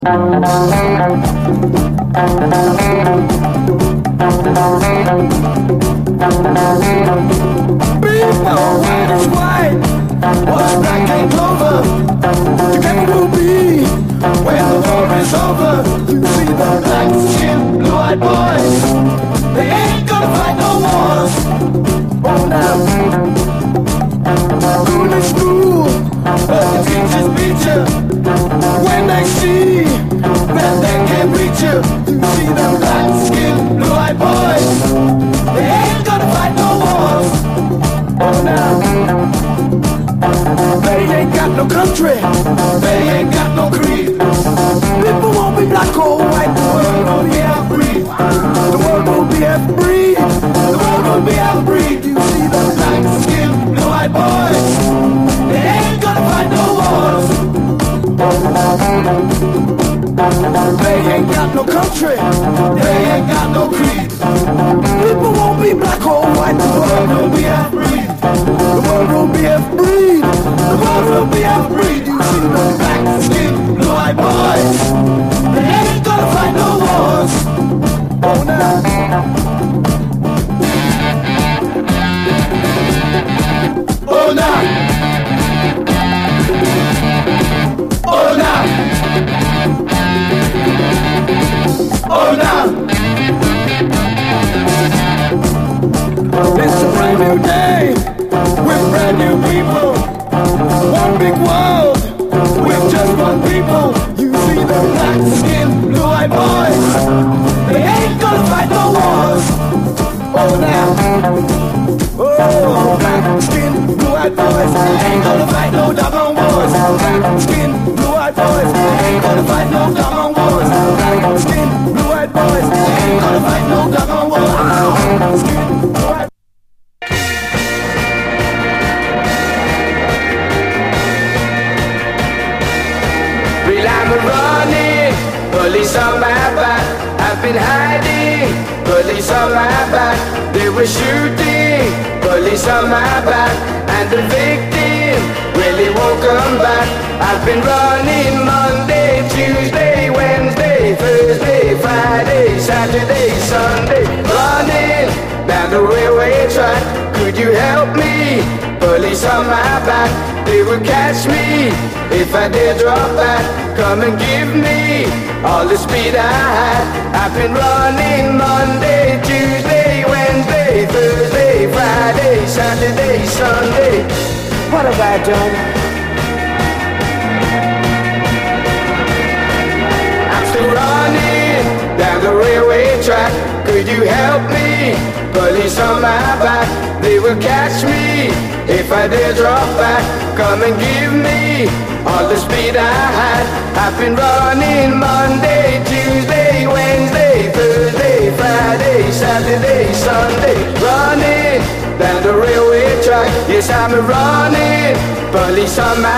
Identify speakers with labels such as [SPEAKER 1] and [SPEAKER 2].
[SPEAKER 1] White is white, what's black ain't clover. Together we'll be when the war is over. You see the black skin, blue-eyed boys, they ain't gonna fight no wars. Oh now, school is school, but the teachers beat you when they see that they can't reach you. You see the black skin, blue-eyed boys, they ain't gonna fight no wars. Oh now, they ain't got no country, they ain't got no creed. People won't be black or white, the world will be half-breed. The world will be half-breed, the world will be half-breed. You see the black skin, blue-eyed boys, they ain't gonna fight no wars. They ain't got no country, they ain't got no creed. People won't be black or white, the world will be half-breed. The world will be half-breed, the world will be half-breed. You see the black skin, blue-eyed boys, they ain't gonna fight no wars. Oh now, oh now, oh now, oh now. It's a brand new day with brand new people. One big world with just one people. You see the black skin, blue-eyed boys, they ain't gonna fight no wars. Oh now, oh black skin, blue-eyed boys, they ain't gonna fight no doggone wars. Black skin, blue-eyed boys, they ain't gonna fight no doggone wars. Black skin, blue-eyed boys, they ain't gonna fight no doggone wars. Black skin, blue-eyed.
[SPEAKER 2] I'm running, police on my back. I've been hiding, police on my back. They were shooting, police on my back. And the victim really won't come back. I've been running Monday, Tuesday, Wednesday, Thursday, Friday, Saturday, Sunday. Running down the railway track. Could you help me? Police on my back. They would catch me if I did drop back. Come and give me all the speed I had. I've been running Monday, Tuesday, Wednesday, Thursday, Friday, Saturday, Sunday. What have I done? I'm still running down the railway track. Could you help me? Police on my back. They will catch me if I dare drop back. Come and give me all the speed I had. I've been running Monday, Tuesday, Wednesday, Thursday, Friday, Saturday, Sunday. Running down the railway track. Yes, I'm running. Police on my